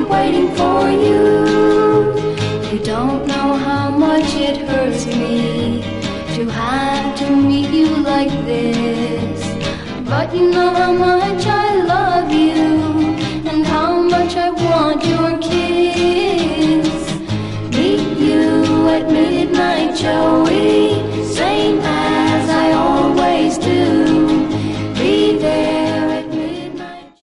waiting for you. You don't know how much it hurts me to have to meet you like this, but you know how much I